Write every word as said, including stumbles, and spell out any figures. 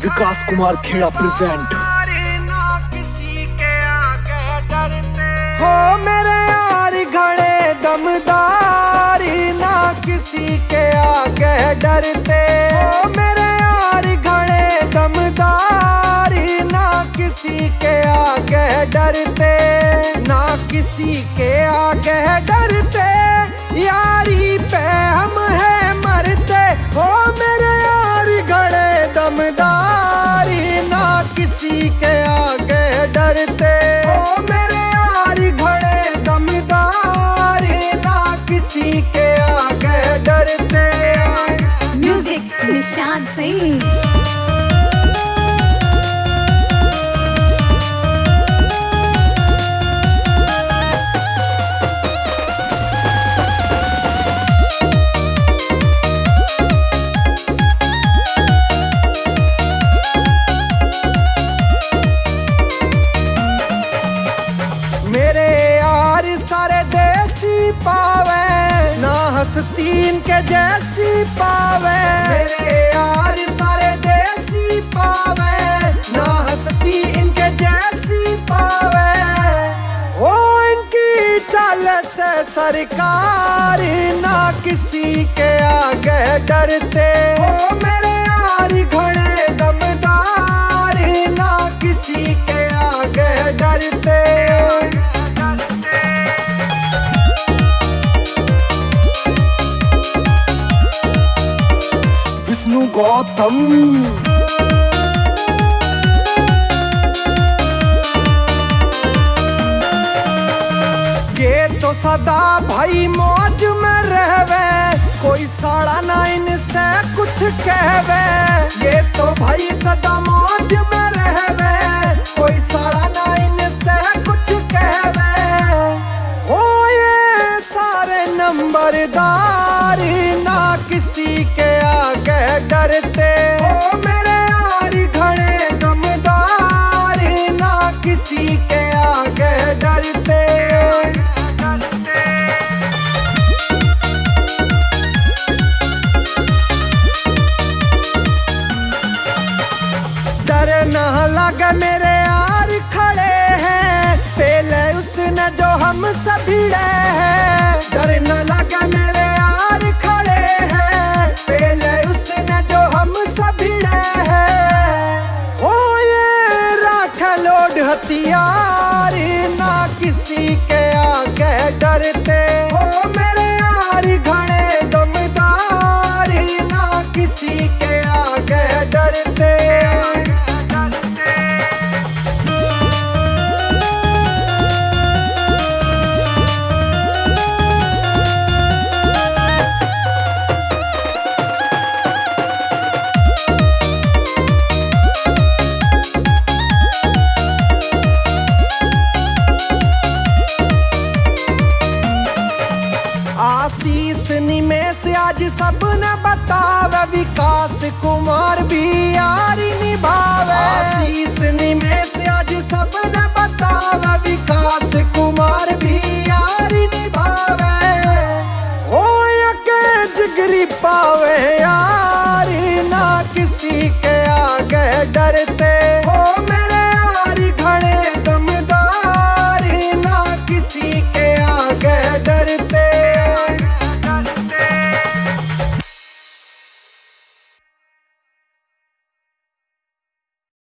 विकास कुमार खेड़ा प्रेजेंट। हो मेरे यार घड़े दमदारी, ना किसी के आगे डरते। हो मेरे यार घड़े दमदारी, ना किसी के आगे डरते, ना किसी के आगे डरते। यारी पे हम है मरते। हो मेरे यार घड़े दमदारी, ना किसी के आगे डरते। हो मेरे यार घड़े दमदारी, ना किसी के आगे डरते। म्यूजिक निशान सिंह। मेरे यार सारे देसी पावे, ना हंसती इनके जैसी पावे। मेरे यार सारे देसी पावे, ना हंसती इनके जैसी पावे। हो इनकी चाल से सरकार, ना किसी के आगे डरते। हो मेरे यार घड़े दमदार, ना किसी के आगे डरते। विष्णु गौतम। ये तो सदा भाई मौज में रहवे, कोई साड़ा ना इनसे कुछ कहवे। ये तो भाई सदा मौज में रहवे, कोई साड़ा ना इनसे कुछ कहवे। हो ये सारे नंबरदार, ना किसी के आगे डरते। हो मेरे यार घड़े दमदार, ना किसी के आगे डरते। डर ना लगे मेरे यार खड़े हैं, पहले उसने जो हम भिड़े हैं। डर न लगे मेरे यार खड़े हैं, पहले उसने जो हम भिड़े हैं। हो ये राख लोड हथियार, ना किसी के आगे डरते। हो मेरे यार घड़े दमदार, ना किसी के आगे डरते। आशीष निमेश आज सबने बतावे, विकास कुमार भी यारी निभावे। आशीष निमेश आज सबने बतावे, विकास कुमार भी यारी निभावे। हो यके जिगरी पावे